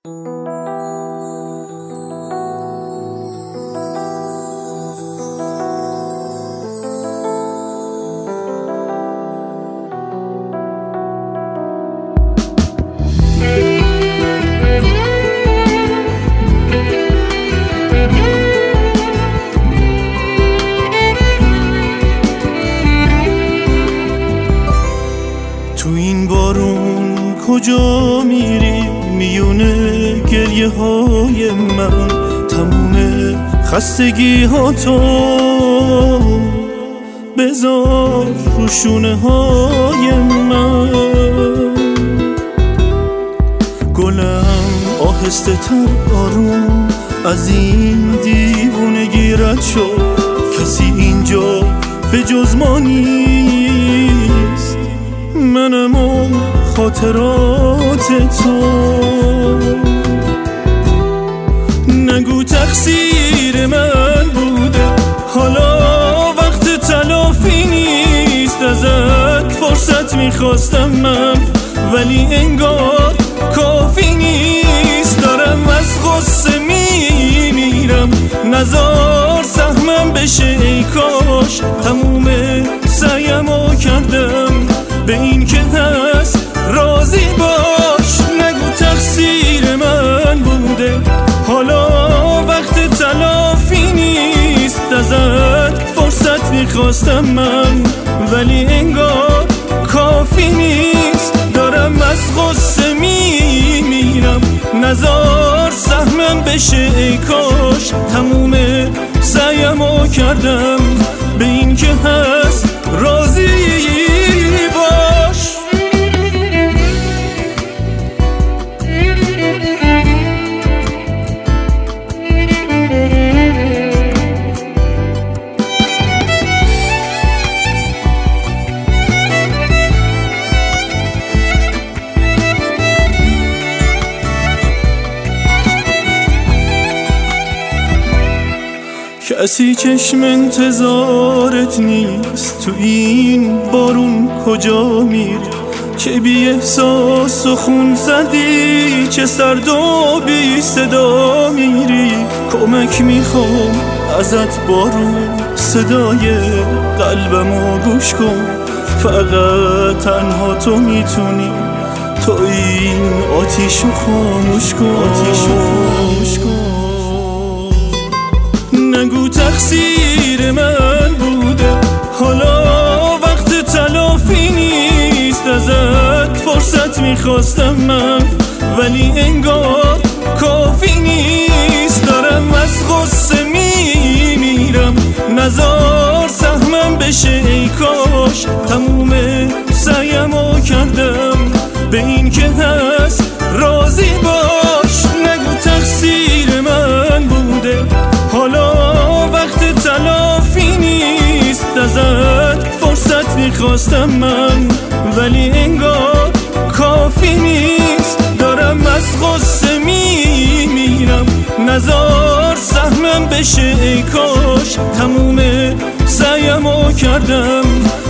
تو این بارون کجا میری میونه گریه های من، تموم خستگی ها تو بذار رو شونه های من. گلم آهسته تر آروم از این دیوونگی رد شد، کسی اینجا به جز ما نیست، منم و خاطرات تو. نگو تقصیر من بوده، حالا وقت تلافی نیست. ازت فرصت میخواستم من ولی انگار کافی نیست. دارم از غصه میمیرم، نزار سهمم بشه ای کاش. تموم سعیمو کردم به این که هست راضی باش. نگو تقصیر من بوده، حالا وقت تلافی نیست. ازت فرصت میخواستم من ولی انگار کافی نیست. دارم از غصه میمیرم، نزار سهمم بشه ای کاش. تموم سعیمو کردم به این که هست راضی باش. کسی چشم انتظارت نیست، تو این بارون کجا میری که بی احساس و خون زدی، چه سرد و بی صدا میری. کمک میخوام ازت بارون، صدای قلبمو گوش کن. فقط تنها تو میتونی، تو این آتیشو خاموش کن. نگو تقصیر من بوده، حالا وقت تلافی نیست. ازت فرصت میخواستم من ولی انگار کافی نیست. دارم از غصه میمیرم، نزار سهمم بشه ای کاش. تموم سعیمو کردم به این که هست راضی باش. نگو تقصیر من بوده، حالا وقت تلافی نیست. ازت فرصت میخواستم من ولی انگار کافی نیست. دارم از غصه میمیرم، نزار سهمم بشه ای کاش. تموم سعیمو کردم